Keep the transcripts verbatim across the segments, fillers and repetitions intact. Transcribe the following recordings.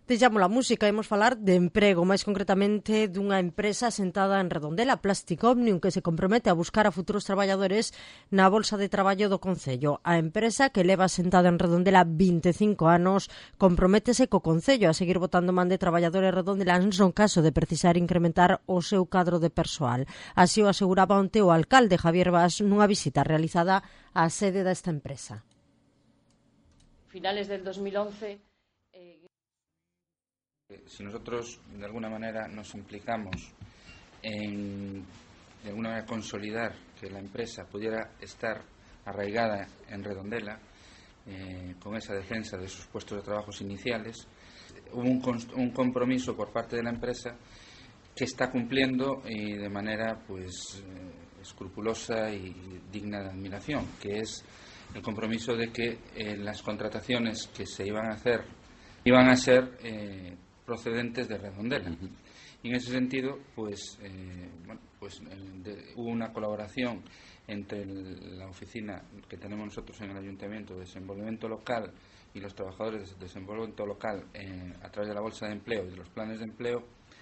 Deixamos a música e imos falar de emprego, máis concretamente dunha empresa sentada en Redondela, Plastic Omnium, que se compromete a buscar a futuros traballadores na Bolsa de Traballo do Concello. A empresa, que leva sentada en Redondela vinte e cinco anos, comprométese co Concello a seguir botando man de traballadores redondeláns no caso de precisar incrementar o seu cadro de persoal. Así o aseguraba onte o alcalde Javier Bas nunha visita realizada á sede desta empresa. Finales del dos mil once... Si nosotros de alguna manera nos implicamos en de alguna manera consolidar que la empresa pudiera estar arraigada en Redondela, eh, con esa defensa de sus puestos de trabajo iniciales, hubo un, un compromiso por parte de la empresa que está cumpliendo y de manera pues eh, escrupulosa y digna de admiración, que es el compromiso de que eh, las contrataciones que se iban a hacer iban a ser eh, procedentes de Redondela. Uh-huh. Y en ese sentido, pues, eh, bueno, pues eh, de, hubo una colaboración entre el, la oficina que tenemos nosotros en el Ayuntamiento de Desenvolvimiento Local y los trabajadores de Desenvolvimiento Local eh, a través de la Bolsa de Empleo y de los planes de empleo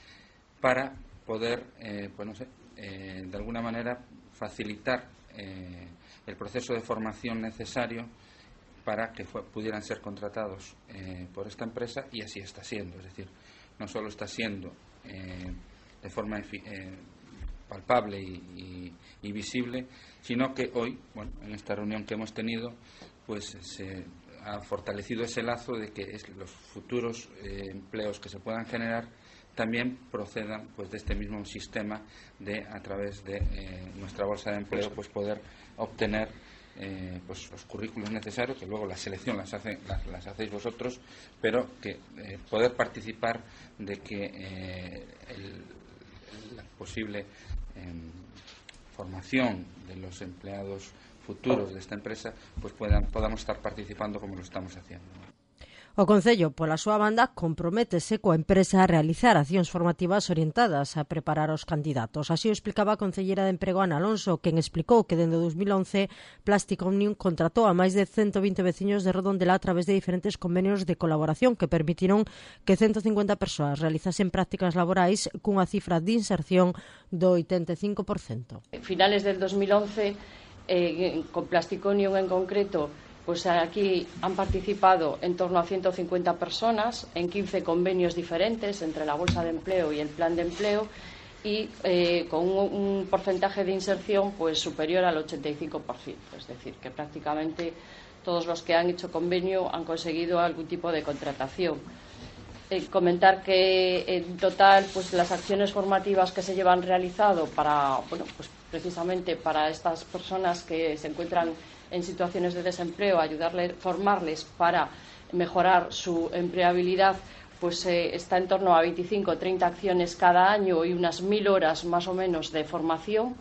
para poder, eh, pues no sé, eh, de alguna manera facilitar eh, el proceso de formación necesario para que fue, pudieran ser contratados eh, por esta empresa, y así está siendo. Es decir, no solo está siendo eh, de forma eh, palpable y, y, y visible, sino que hoy, bueno, en esta reunión que hemos tenido, pues se ha fortalecido ese lazo de que es, los futuros eh, empleos que se puedan generar también procedan pues de este mismo sistema de, a través de eh, nuestra bolsa de empleo, pues poder obtener Eh, pues los currículos necesarios, que luego la selección las, hace, las, las hacéis vosotros, pero que eh, poder participar de que eh, el, la posible eh, formación de los empleados futuros de esta empresa pues puedan, podamos estar participando como lo estamos haciendo. O Concello, pola súa banda, comprométese coa empresa a realizar accións formativas orientadas a preparar os candidatos. Así o explicaba a concelleira de Emprego, Ana Alonso, quen explicou que dende dos mil once Plastic Omnium contratou a máis de ciento vinte veciños de Redondela a través de diferentes convenios de colaboración que permitiron que ciento cincuenta persoas realizasen prácticas laborais cunha cifra de inserción do oitenta e cinco por cento. Finales del dos mil once, eh, con Plastic Omnium en concreto, pues aquí han participado en torno a ciento cincuenta personas en quince convenios diferentes entre la Bolsa de Empleo y el Plan de Empleo, y eh, con un, un porcentaje de inserción pues superior al ochenta y cinco por ciento. Es decir, que prácticamente todos los que han hecho convenio han conseguido algún tipo de contratación. Eh, comentar que en total pues las acciones formativas que se llevan realizado para, bueno, pues precisamente para estas personas que se encuentran en situaciones de desempleo, ayudarles, formarles para mejorar su empleabilidad, pues eh, está en torno a veinticinco o treinta acciones cada año y unas mil horas más o menos de formación,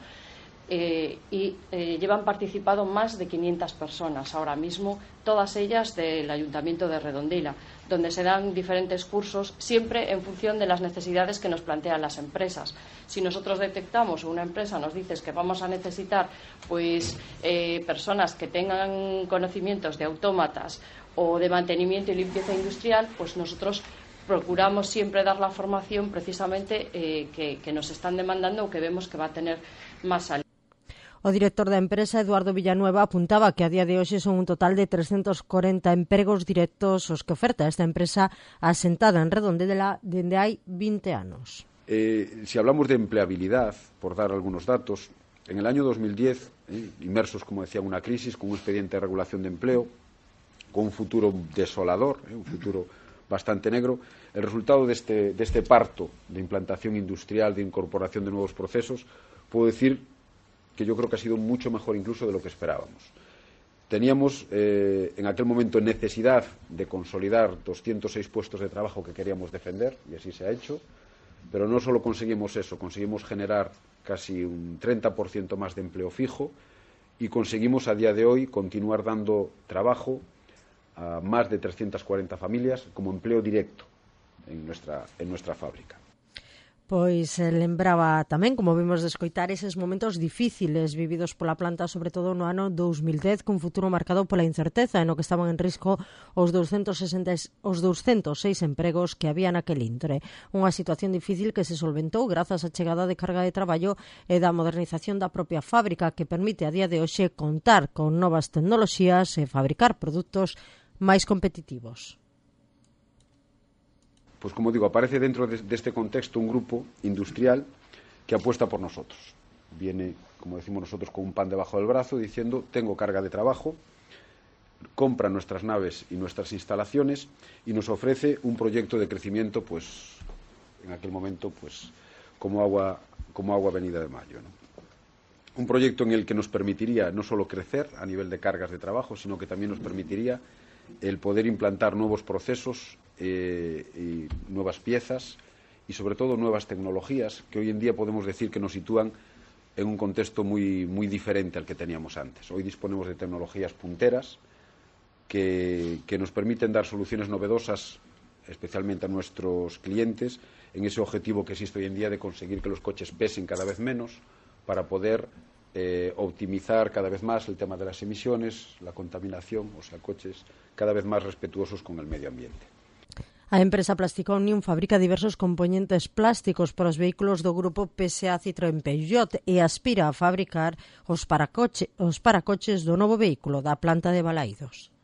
eh, y eh, llevan participado más de quinientas personas ahora mismo, todas ellas del Ayuntamiento de Redondela, donde se dan diferentes cursos siempre en función de las necesidades que nos plantean las empresas. Si nosotros detectamos o una empresa nos dice que vamos a necesitar pues eh, personas que tengan conocimientos de autómatas o de mantenimiento y limpieza industrial, pues nosotros procuramos siempre dar la formación precisamente eh, que, que nos están demandando o que vemos que va a tener más salida. O director da empresa, Eduardo Villanueva, apuntaba que a día de hoxe son un total de trescentos corenta empregos directos os que oferta esta empresa asentada en Redondela dende hai vinte anos. Eh, si hablamos de empleabilidad, por dar algunos datos, en el año dos mil diez, eh, inmersos, como decía, en una crisis, con un expediente de regulación de empleo, con un futuro desolador, eh, un futuro bastante negro, el resultado de este, de este parto de implantación industrial, de incorporación de nuevos procesos, puedo decir que yo creo que ha sido mucho mejor incluso de lo que esperábamos. Teníamos eh, en aquel momento necesidad de consolidar doscientos seis puestos de trabajo que queríamos defender, y así se ha hecho, pero no solo conseguimos eso, conseguimos generar casi un treinta por ciento más de empleo fijo, y conseguimos a día de hoy continuar dando trabajo a más de trescientas cuarenta familias como empleo directo en nuestra, en nuestra fábrica. Pois eh, lembraba tamén, como vimos de escoitar, eses momentos difíciles vividos pola planta, sobre todo no ano dos mil dez, cun futuro marcado pola incerteza, e no que estaban en risco os douscentos sesenta, os douscentos seis empregos que había naquel intre. Unha situación difícil que se solventou grazas á chegada de carga de traballo e da modernización da propia fábrica, que permite a día de hoxe contar con novas tecnoloxías e fabricar produtos máis competitivos. Pues como digo, aparece dentro de, de este contexto un grupo industrial que apuesta por nosotros. Viene, como decimos nosotros, con un pan debajo del brazo diciendo, tengo carga de trabajo, compra nuestras naves y nuestras instalaciones y nos ofrece un proyecto de crecimiento, pues, en aquel momento, pues, como agua, como agua venida de mayo, ¿no? Un proyecto en el que nos permitiría no solo crecer a nivel de cargas de trabajo, sino que también nos permitiría el poder implantar nuevos procesos eh, y nuevas piezas y sobre todo nuevas tecnologías que hoy en día podemos decir que nos sitúan en un contexto muy, muy diferente al que teníamos antes. Hoy disponemos de tecnologías punteras que, que nos permiten dar soluciones novedosas, especialmente a nuestros clientes, en ese objetivo que existe hoy en día de conseguir que los coches pesen cada vez menos para poder Eh, optimizar cada vez más el tema de las emisiones, la contaminación, o sea, coches cada vez más respetuosos con el medio ambiente. A empresa Plastic Omnium fabrica diversos componentes plásticos para os vehículos do grupo P S A Citroën Peugeot e aspira a fabricar os paracoche, os paracoches do novo vehículo da planta de Balaídos.